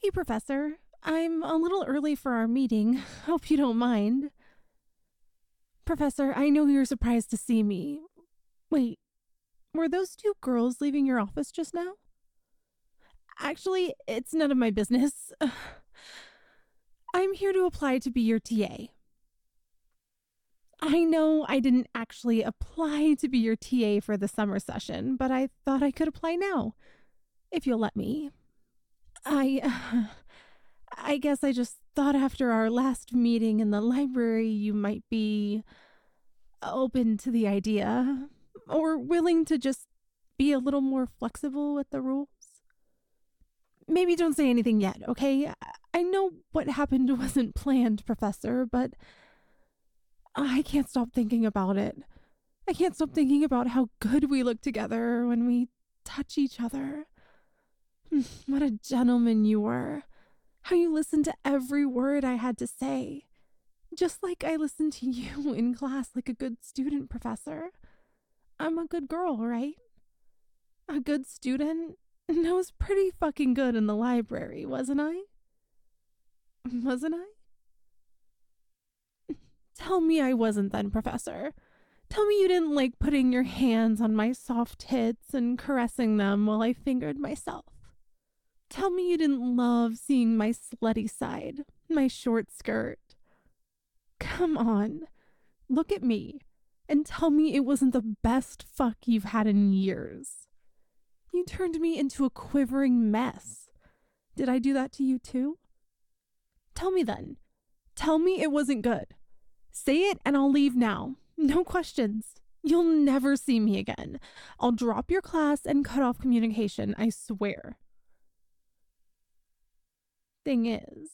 Hey, Professor. I'm a little early for our meeting. Hope you don't mind. Professor, I know you're surprised to see me. Wait, were those two girls leaving your office just now? Actually, it's none of my business. I'm here to apply to be your TA. I know I didn't actually apply to be your TA for the summer session, but I thought I could apply now, if you'll let me. I guess I just thought after our last meeting in the library you might be open to the idea or willing to just be a little more flexible with the rules. Maybe don't say anything yet, okay? I know what happened wasn't planned, Professor, but I can't stop thinking about it. I can't stop thinking about how good we look together when we touch each other. What a gentleman you were. How you listened to every word I had to say. Just like I listened to you in class like a good student, Professor. I'm a good girl, right? A good student? And I was pretty fucking good in the library, wasn't I? Wasn't I? Tell me I wasn't then, Professor. Tell me you didn't like putting your hands on my soft tits and caressing them while I fingered myself. Tell me you didn't love seeing my slutty side, my short skirt. Come on, look at me and tell me it wasn't the best fuck you've had in years. You turned me into a quivering mess. Did I do that to you too? Tell me then. Tell me it wasn't good. Say it and I'll leave now. No questions. You'll never see me again. I'll drop your class and cut off communication, I swear. Thing is,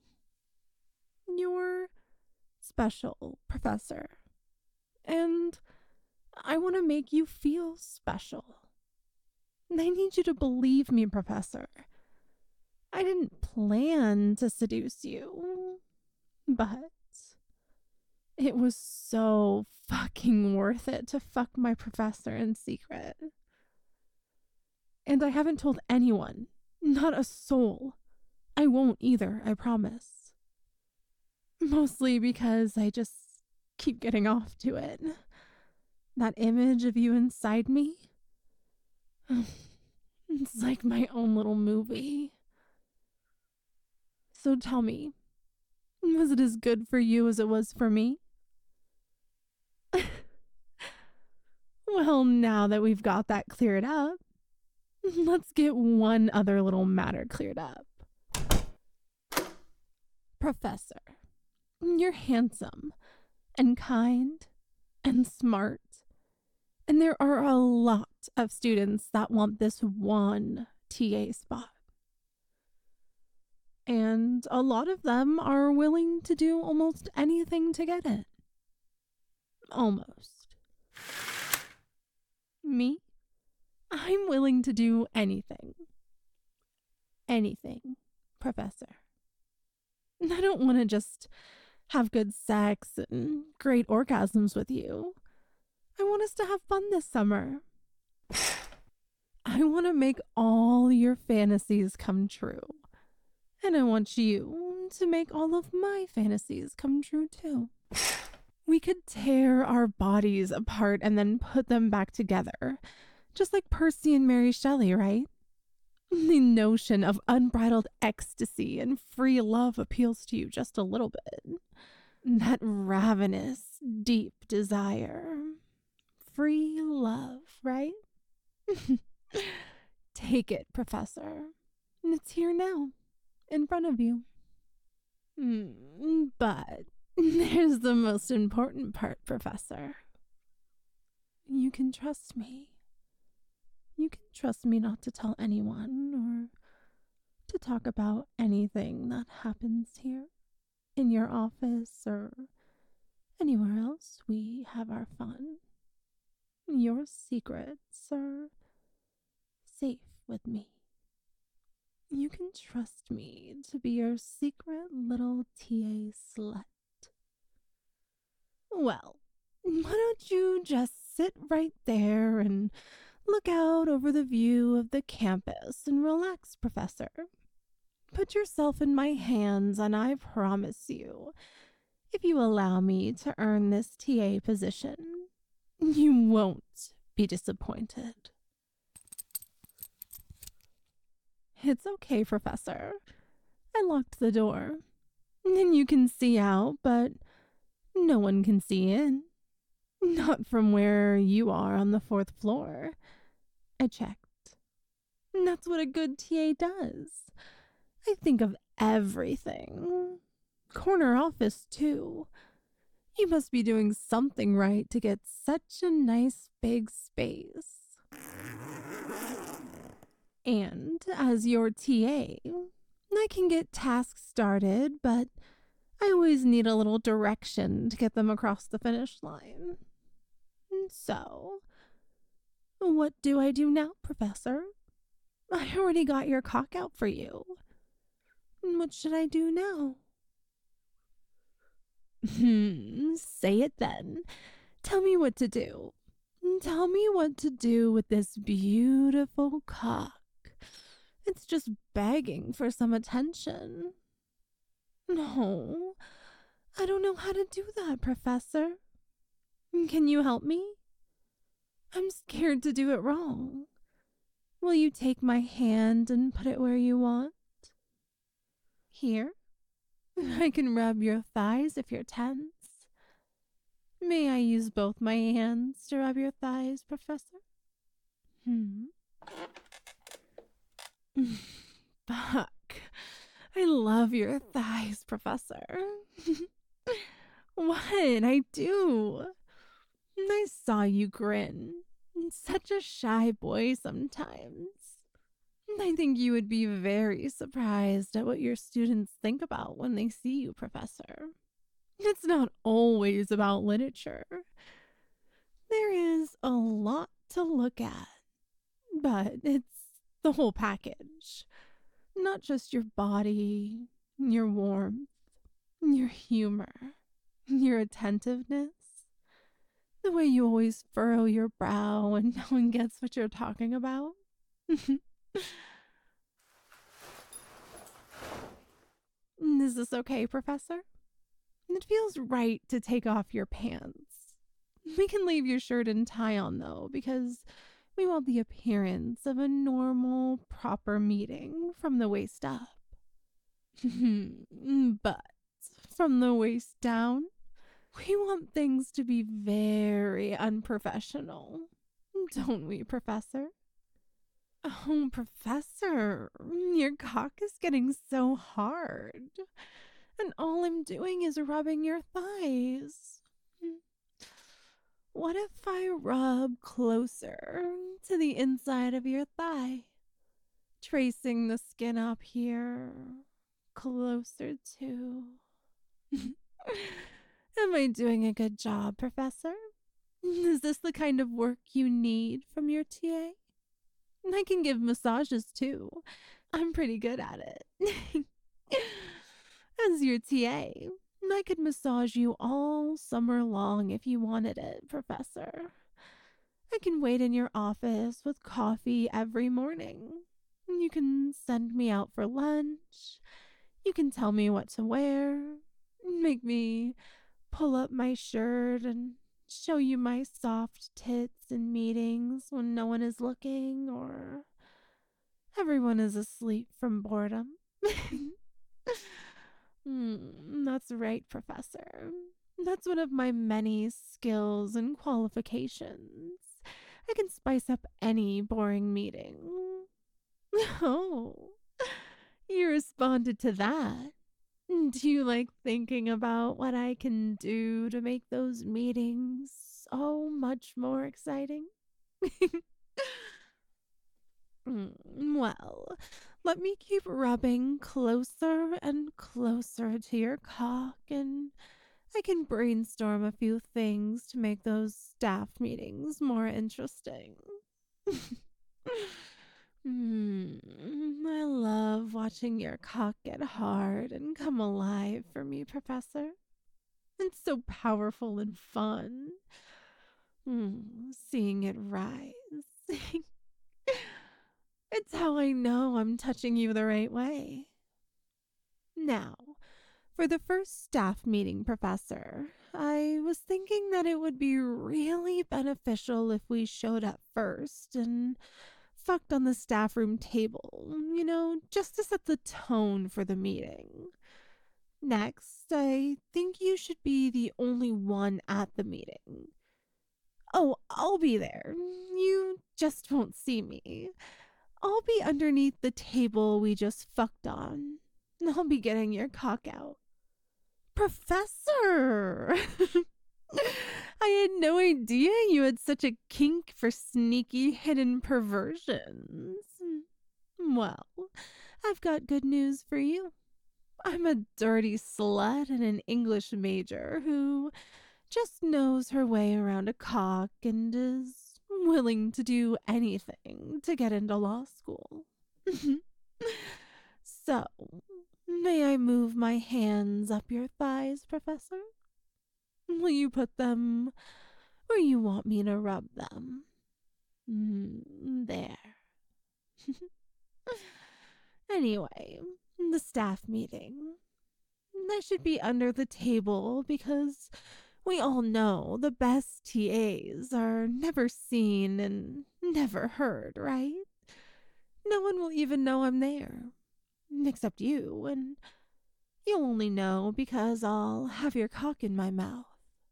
you're special, Professor. And I want to make you feel special. I need you to believe me, Professor. I didn't plan to seduce you, but it was so fucking worth it to fuck my professor in secret. And I haven't told anyone, not a soul. I won't either, I promise. Mostly because I just keep getting off to it. That image of you inside me, it's like my own little movie. So tell me, was it as good for you as it was for me? Well, now that we've got that cleared up, let's get one other little matter cleared up. Professor, you're handsome and kind and smart, and there are a lot of students that want this one TA spot. And a lot of them are willing to do almost anything to get it. Almost. Me? I'm willing to do anything. Anything, Professor. I don't want to just have good sex and great orgasms with you. I want us to have fun this summer. I want to make all your fantasies come true. And I want you to make all of my fantasies come true too. We could tear our bodies apart and then put them back together. Just like Percy and Mary Shelley, right? The notion of unbridled ecstasy and free love appeals to you just a little bit. That ravenous, deep desire. Free love, right? Take it, Professor. It's here now, in front of you. But there's the most important part, Professor. You can trust me. You can trust me not to tell anyone or to talk about anything that happens here in your office or anywhere else we have our fun. Your secrets are safe with me. You can trust me to be your secret little TA slut. Well, why don't you just sit right there and look out over the view of the campus and relax, Professor? Put yourself in my hands, and I promise you, if you allow me to earn this TA position, you won't be disappointed. It's okay, Professor. I locked the door. And you can see out, but no one can see in. Not from where you are on the fourth floor. I checked. And that's what a good TA does. I think of everything. Corner office, too. You must be doing something right to get such a nice big space. And as your TA, I can get tasks started, but I always need a little direction to get them across the finish line. So, what do I do now, Professor? I already got your cock out for you. What should I do now? Say it then. Tell me what to do. Tell me what to do with this beautiful cock. It's just begging for some attention. No, I don't know how to do that, Professor. Can you help me? I'm scared to do it wrong. Will you take my hand and put it where you want? Here? I can rub your thighs if you're tense. May I use both my hands to rub your thighs, Professor? Fuck. I love your thighs, Professor. What? I do. I saw you grin. Such a shy boy sometimes. I think you would be very surprised at what your students think about when they see you, Professor. It's not always about literature. There is a lot to look at, but it's the whole package. Not just your body, your warmth, your humor, your attentiveness, the way you always furrow your brow when no one gets what you're talking about. Is this okay, Professor? It feels right to take off your pants. We can leave your shirt and tie on, though, because we want the appearance of a normal, proper meeting from the waist up. But from the waist down, we want things to be very unprofessional. Don't we, Professor? Oh, Professor, your cock is getting so hard. And all I'm doing is rubbing your thighs. What if I rub closer to the inside of your thigh? Tracing the skin up here, closer to. Am I doing a good job, Professor? Is this the kind of work you need from your TA? I can give massages too. I'm pretty good at it. As your TA, I could massage you all summer long if you wanted it, Professor. I can wait in your office with coffee every morning. You can send me out for lunch. You can tell me what to wear. Make me pull up my shirt and show you my soft tits in meetings when no one is looking or everyone is asleep from boredom. That's right, Professor. That's one of my many skills and qualifications. I can spice up any boring meeting. Oh, you responded to that. Do you like thinking about what I can do to make those meetings so much more exciting? Well, let me keep rubbing closer and closer to your cock, and I can brainstorm a few things to make those staff meetings more interesting. I love watching your cock get hard and come alive for me, Professor. It's so powerful and fun. Seeing it rise. It's how I know I'm touching you the right way. Now, for the first staff meeting, Professor, I was thinking that it would be really beneficial if we showed up first and fucked on the staff room table, just to set the tone for the meeting. Next, I think you should be the only one at the meeting. Oh, I'll be there. You just won't see me. I'll be underneath the table we just fucked on. I'll be getting your cock out. Professor! I had no idea you had such a kink for sneaky hidden perversions. Well, I've got good news for you. I'm a dirty slut and an English major who just knows her way around a cock and is willing to do anything to get into law school. So, may I move my hands up your thighs, Professor? Will you put them where you want me to rub them? There. Anyway, the staff meeting. That should be under the table because we all know the best TAs are never seen and never heard, right? No one will even know I'm there, except you, and you'll only know because I'll have your cock in my mouth.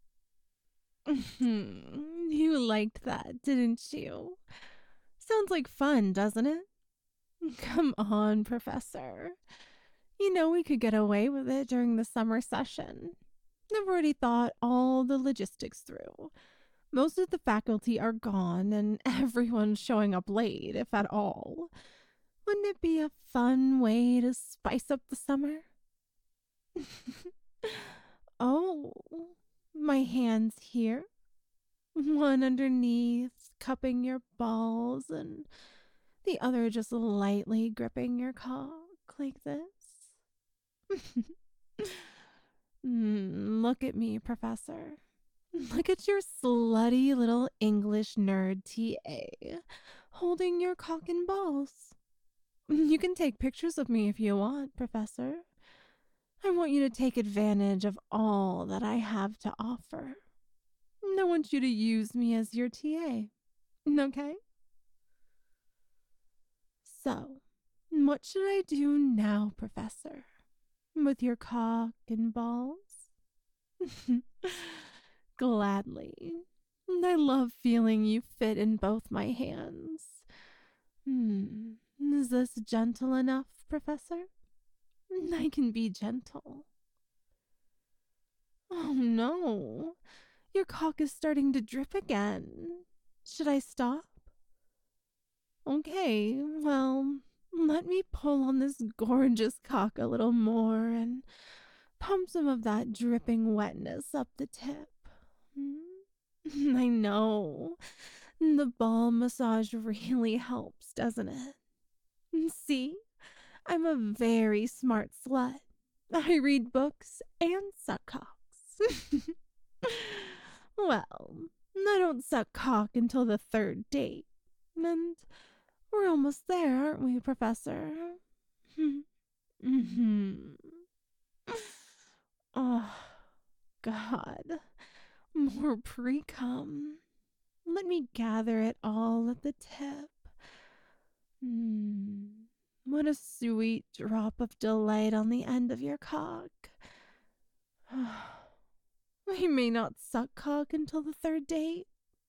You liked that, didn't you? Sounds like fun, doesn't it? Come on, Professor. You know we could get away with it during the summer session. I've already thought all the logistics through. Most of the faculty are gone and everyone's showing up late, if at all. Wouldn't it be a fun way to spice up the summer? Oh, my hands here. One underneath, cupping your balls, and the other just lightly gripping your cock like this. Look at me, Professor. Look at your slutty little English nerd TA holding your cock and balls. You can take pictures of me if you want, Professor. I want you to take advantage of all that I have to offer. I want you to use me as your TA. Okay? So, what should I do now, Professor? With your cock and balls? Gladly. I love feeling you fit in both my hands. Is this gentle enough, Professor? I can be gentle. Oh no, your cock is starting to drip again. Should I stop? Okay, well, let me pull on this gorgeous cock a little more and pump some of that dripping wetness up the tip. I know. The ball massage really helps, doesn't it? See? I'm a very smart slut. I read books and suck cocks. Well, I don't suck cock until the third date. And we're almost there, aren't we, Professor? Oh, God. More pre-cum. Let me gather it all at the tip. What a sweet drop of delight on the end of your cock. We may not suck cock until the third date,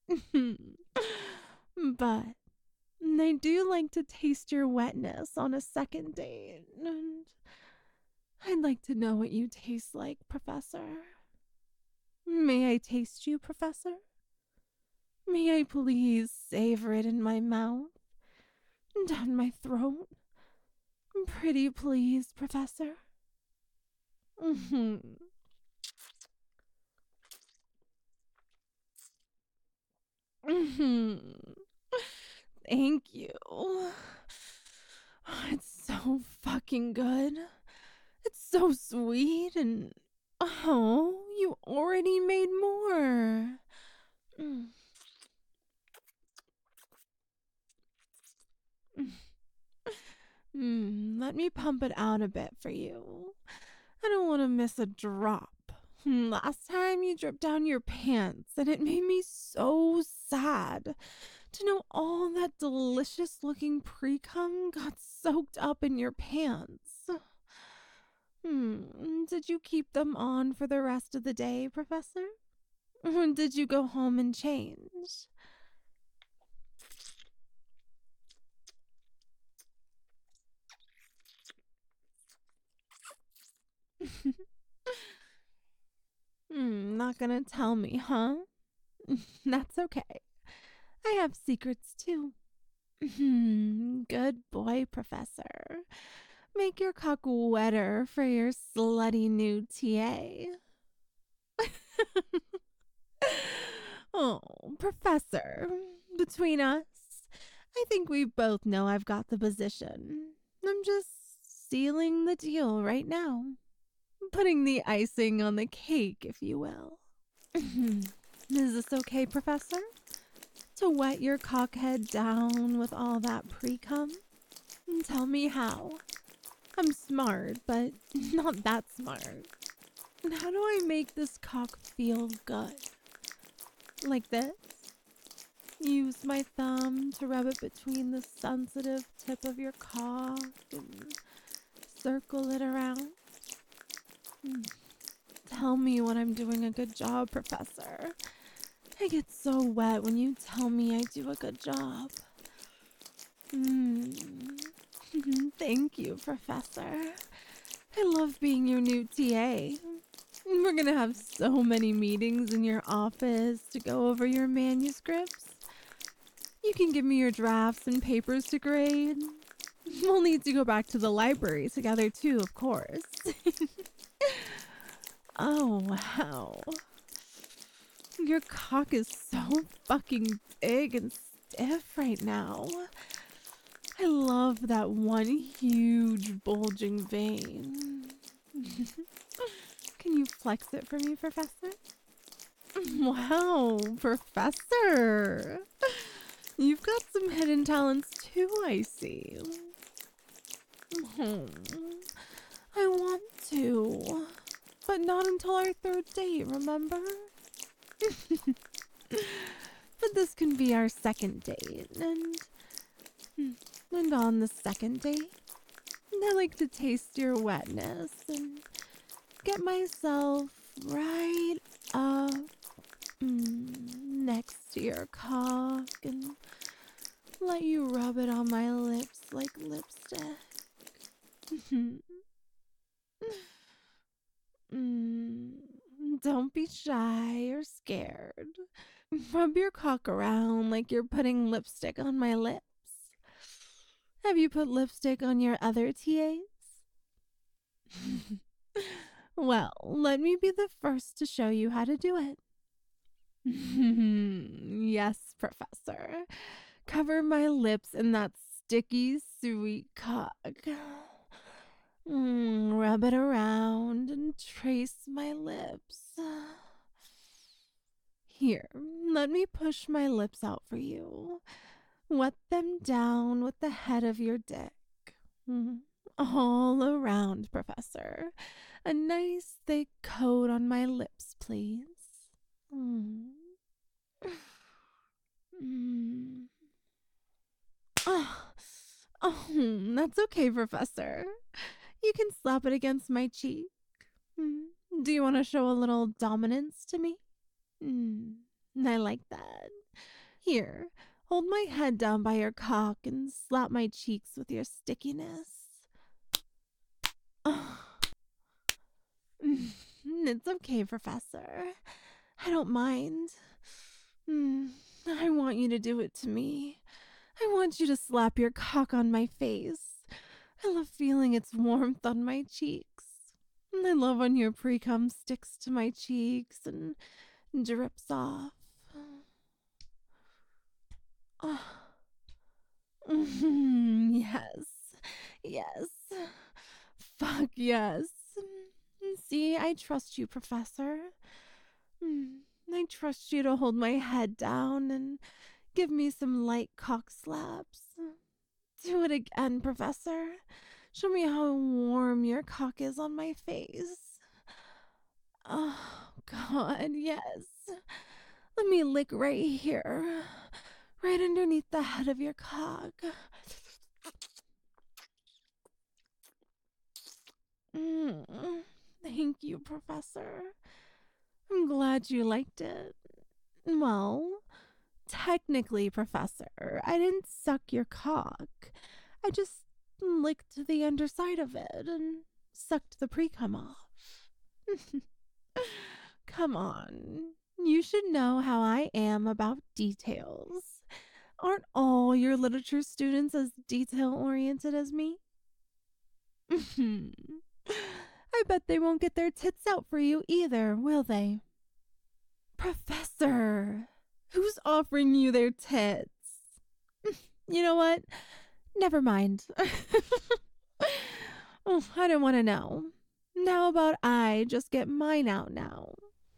but I do like to taste your wetness on a second date, and I'd like to know what you taste like, Professor. May I taste you, Professor? May I please savor it in my mouth, down my throat? Pretty please, Professor. Thank you. It's so fucking good. It's so sweet and oh, you already made more. Let me pump it out a bit for you. I don't want to miss a drop. Last time you dripped down your pants, and it made me so sad to know all that delicious looking pre cum got soaked up in your pants. Did you keep them on for the rest of the day, Professor? Or did you go home and change? Not gonna tell me, huh? That's okay. I have secrets too. Good boy, Professor. Make your cock wetter for your slutty new TA. Oh, Professor, between us, I think we both know I've got the position. I'm just sealing the deal right now. Putting the icing on the cake, if you will. Is this okay, Professor? To wet your cockhead down with all that pre-cum? Tell me how. I'm smart, but not that smart. How do I make this cock feel good? Like this? Use my thumb to rub it between the sensitive tip of your cock and circle it around. Tell me when I'm doing a good job, Professor. I get so wet when you tell me I do a good job. Thank you, Professor. I love being your new TA. We're gonna have so many meetings in your office to go over your manuscripts. You can give me your drafts and papers to grade. We'll need to go back to the library together too, of course. Oh, wow. Your cock is so fucking big and stiff right now. I love that one huge bulging vein. Can you flex it for me, Professor? Wow, Professor. You've got some hidden talents too, I see. I want to, but not until our third date, remember? But this can be our second date, and on the second date, I like to taste your wetness and get myself right up next to your cock and let you rub it on my lips like lipstick. Don't be shy or scared. Rub your cock around like you're putting lipstick on my lips. Have you put lipstick on your other TAs? Well, let me be the first to show you how to do it. Yes, Professor. Cover my lips in that sticky, sweet cock. Rub it around and trace my lips. Here, let me push my lips out for you. Wet them down with the head of your dick. All around, Professor. A nice thick coat on my lips, please. Oh, that's okay, Professor. You can slap it against my cheek. Do you want to show a little dominance to me? I like that. Here, hold my head down by your cock and slap my cheeks with your stickiness. It's okay, Professor. I don't mind. I want you to do it to me. I want you to slap your cock on my face. I love feeling its warmth on my cheeks. I love when your pre-cum sticks to my cheeks and drips off. Yes. Yes. Fuck yes. See, I trust you, Professor. I trust you to hold my head down and give me some light cock slaps. Do it again, Professor. Show me how warm your cock is on my face. Oh, God, yes. Let me lick right here, right underneath the head of your cock. Mm, thank you, Professor. I'm glad you liked it. Well, technically, Professor, I didn't suck your cock. I just licked the underside of it and sucked the pre-cum off. Come on. You should know how I am about details. Aren't all your literature students as detail oriented as me? I bet they won't get their tits out for you either, will they? Professor, who's offering you their tits? You know what? Never mind. Oh, I don't want to know. How about I just get mine out now?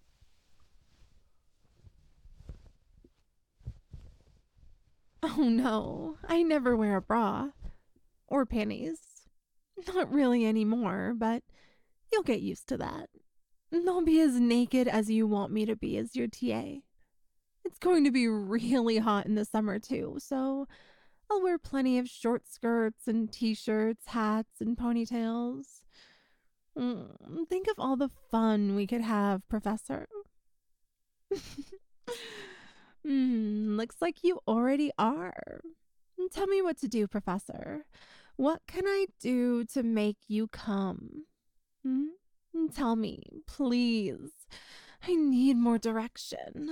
Oh no, I never wear a bra. Or panties. Not really anymore, but you'll get used to that. I'll be as naked as you want me to be as your TA. It's going to be really hot in the summer too, so I'll wear plenty of short skirts and t-shirts, hats, and ponytails. Think of all the fun we could have, Professor. Looks like you already are. Tell me what to do, Professor. What can I do to make you come? Hmm? Tell me, please. I need more direction.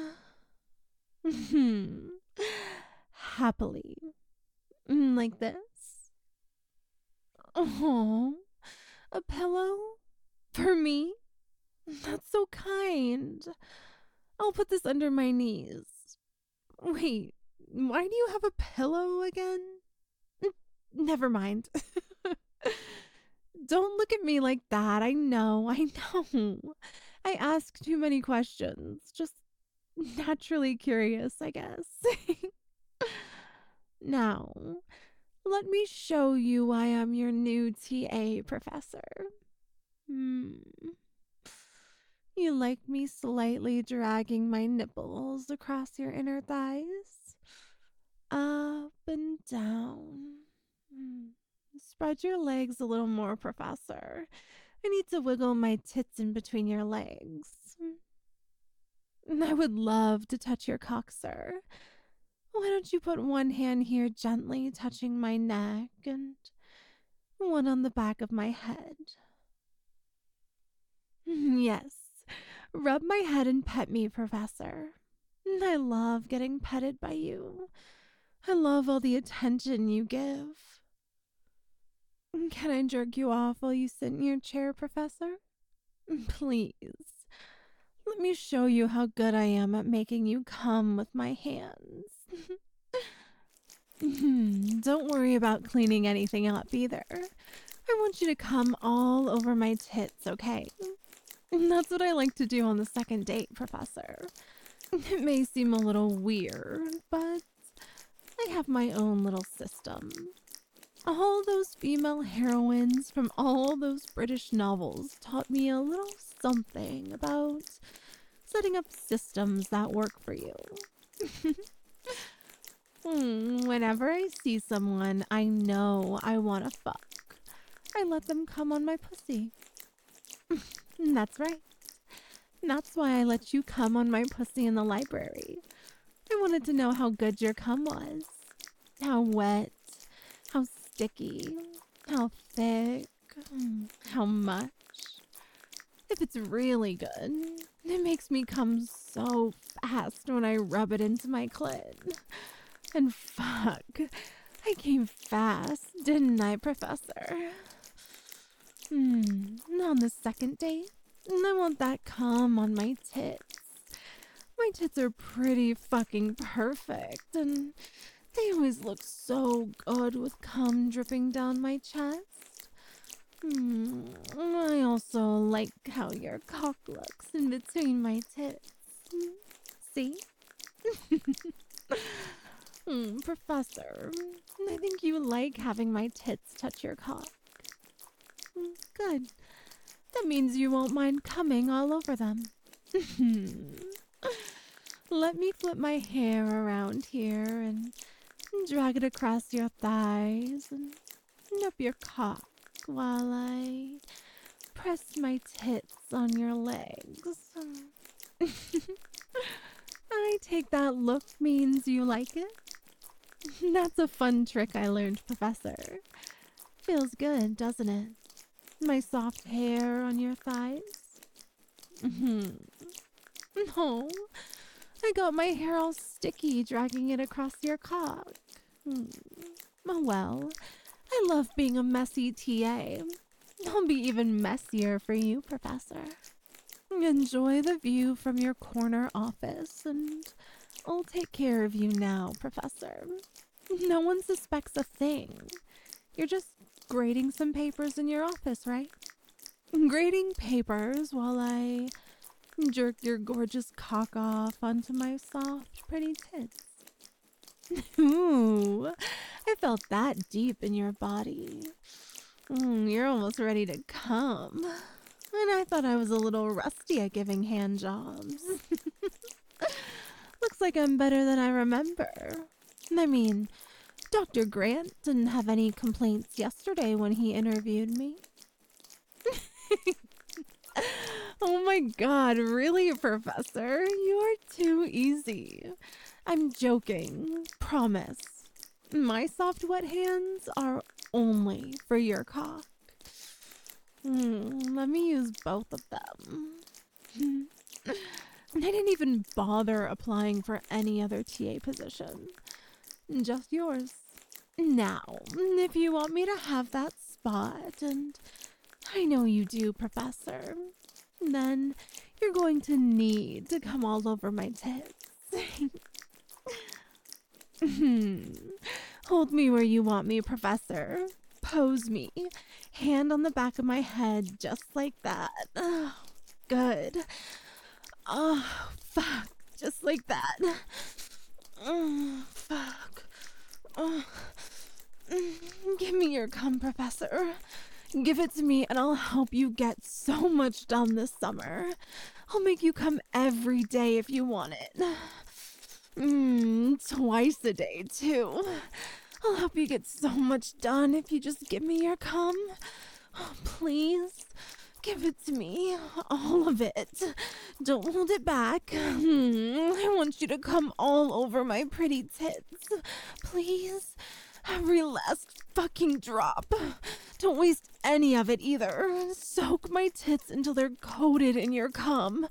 Happily. Like this. Oh, a pillow? For me? That's so kind. I'll put this under my knees. Wait, why do you have a pillow again? Never mind. Don't look at me like that. I know. I ask too many questions. Just naturally curious, I guess. Now, let me show you why I'm your new TA, Professor. Hmm. You like me slightly dragging my nipples across your inner thighs? Up and down. Spread your legs a little more, Professor. I need to wiggle my tits in between your legs. I would love to touch your cock, sir. Why don't you put one hand here gently touching my neck and one on the back of my head? Yes. Rub my head and pet me, Professor. I love getting petted by you. I love all the attention you give. Can I jerk you off while you sit in your chair, Professor? Please. Let me show you how good I am at making you come with my hands. Don't worry about cleaning anything up either. I want you to come all over my tits, okay? That's what I like to do on the second date, Professor. It may seem a little weird, but I have my own little system. All those female heroines from all those British novels taught me a little something about setting up systems that work for you. Whenever I see someone I know I want to fuck, I let them come on my pussy. That's right. That's why I let you come on my pussy in the library. I wanted to know how good your cum was. How wet, how sticky, how thick, how much. If it's really good, it makes me come so fast when I rub it into my clit. And fuck, I came fast, didn't I, Professor? On the second date, I want that cum on my tits. My tits are pretty fucking perfect, and they always look so good with cum dripping down my chest. I also like how your cock looks in between my tits. See? Professor, I think you like having my tits touch your cock. Good. That means you won't mind coming all over them. Let me flip my hair around here and drag it across your thighs and up your cock while I press my tits on your legs. I take that look means you like it. That's a fun trick I learned, Professor. Feels good, doesn't it? My soft hair on your thighs. No, I got my hair all sticky dragging it across your cock. Oh well, I love being a messy TA. I'll be even messier for you, Professor. Enjoy the view from your corner office, and I'll take care of you now, Professor. No one suspects a thing. You're just grading some papers in your office, right? Grading papers while I jerk your gorgeous cock off onto my soft, pretty tits. Ooh, I felt that deep in your body. You're almost ready to come. And I thought I was a little rusty at giving hand jobs. Looks like I'm better than I remember. I mean, Dr. Grant didn't have any complaints yesterday when he interviewed me. Oh my god, really, Professor? You are too easy. I'm joking. Promise. My soft, wet hands are only for your cock. Let me use both of them. I didn't even bother applying for any other TA position. Just yours. Now, if you want me to have that spot, and I know you do, Professor, then you're going to need to come all over my tits. Hold me where you want me, Professor. Pose me. Hand on the back of my head, just like that. Oh, good. Oh, fuck. Just like that. Oh, fuck. Oh. Give me your cum, Professor. Give it to me and I'll help you get so much done this summer. I'll make you come every day if you want it. Twice a day, too. I'll help you get so much done if you just give me your cum. Oh, please, give it to me. All of it. Don't hold it back. I want you to come all over my pretty tits. Please. Every last fucking drop. Don't waste any of it either. Soak my tits until they're coated in your cum.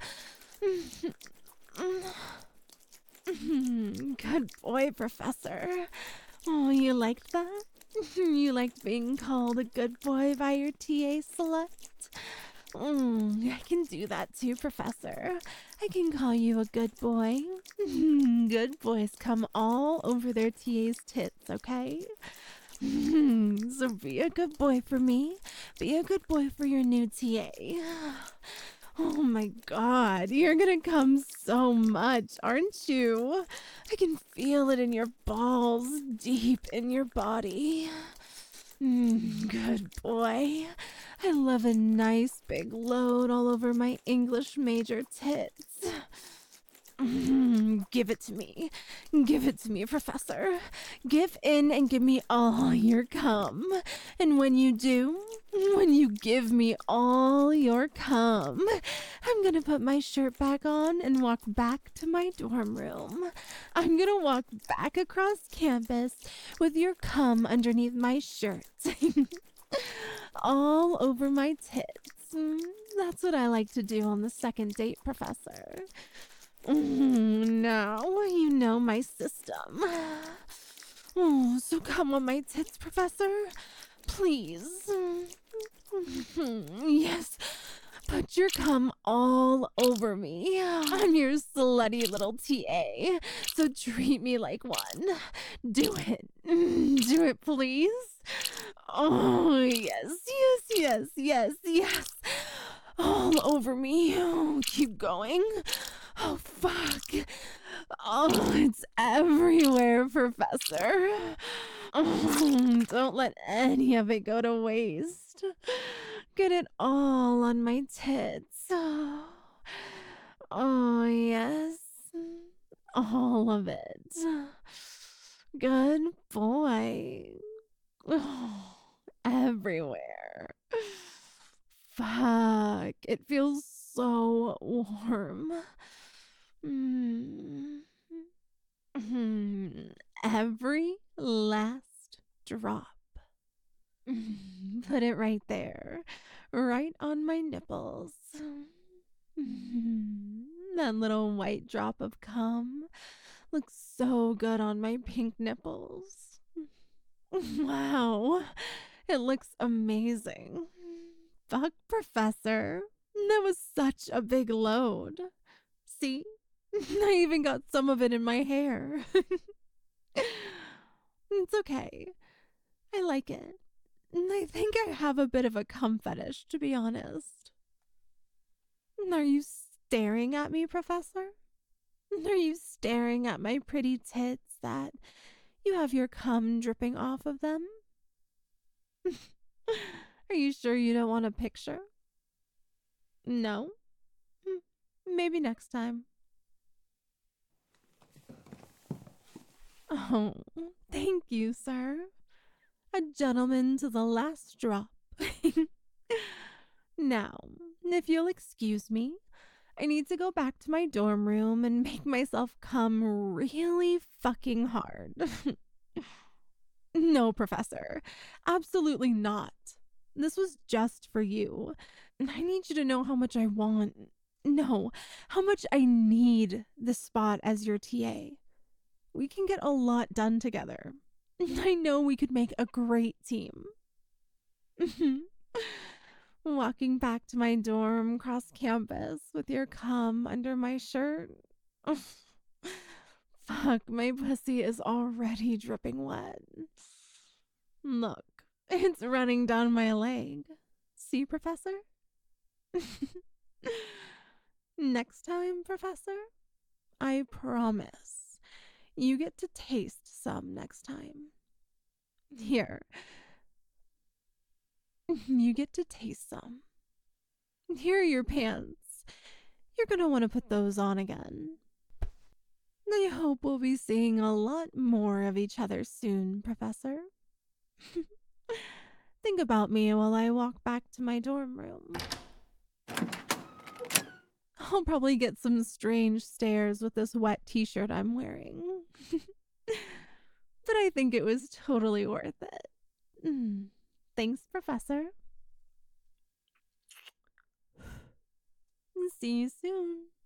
Good boy, Professor. Oh, you liked that? You liked being called a good boy by your TA select? I can do that too, Professor. I can call you a good boy. Good boys come all over their TA's tits, okay? So be a good boy for me. Be a good boy for your new TA. Oh my god, you're gonna come so much, aren't you? I can feel it in your balls, deep in your body. Good boy. I love a nice big load all over my English major tits. Give it to me. Give it to me, Professor. Give in and give me all your cum. And when you do, when you give me all your cum, I'm gonna put my shirt back on and walk back to my dorm room. I'm gonna walk back across campus with your cum underneath my shirt. All over my tits. That's what I like to do on the second date, Professor. Now you know my system. So come on my tits, Professor. Please. Yes. Put your cum all over me. I'm your slutty little TA. So treat me like one. Do it. Do it, please. Oh, yes, yes, yes, yes, yes. All over me. Oh, keep going. Oh, fuck. Oh, it's everywhere, Professor. Oh, don't let any of it go to waste. Get it all on my tits. Oh, yes. All of it. Good boy. Oh, everywhere. Fuck. It feels so warm. Mm. Every last drop. Put it right there, right on my nipples. That little white drop of cum looks so good on my pink nipples. Wow, it looks amazing. Fuck, Professor. That was such a big load. See? I even got some of it in my hair. It's okay. I like it. I think I have a bit of a cum fetish, to be honest. Are you staring at me, Professor? Are you staring at my pretty tits that you have your cum dripping off of them? Are you sure you don't want a picture? No? Maybe next time. Oh, thank you, sir. A gentleman to the last drop. Now, if you'll excuse me, I need to go back to my dorm room and make myself come really fucking hard. No, Professor. Absolutely not. This was just for you. I need you to know how much I want. No, how much I need this spot as your TA. We can get a lot done together. I know we could make a great team. Walking back to my dorm cross campus with your cum under my shirt. Fuck, my pussy is already dripping wet. Look, it's running down my leg. See, Professor? Next time, Professor, I promise you get to taste some next time. Here, you get to taste some. Here are your pants. You're gonna want to put those on again. I hope we'll be seeing a lot more of each other soon, Professor. Think about me while I walk back to my dorm room. I'll probably get some strange stares with this wet t-shirt I'm wearing. But I think it was totally worth it. Thanks, Professor. See you soon.